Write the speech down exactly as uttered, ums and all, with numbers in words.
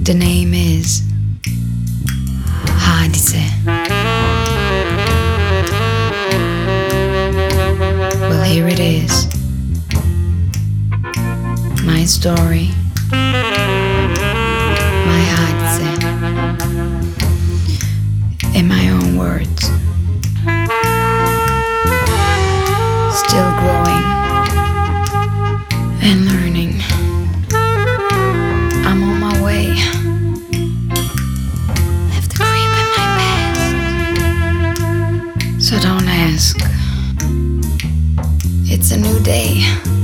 The name is Hadise. Well, here it is. My story. My Hadise. In my own words. Still growing and learning. I'm on my way. Left the creep in my past. So don't ask. It's a new day.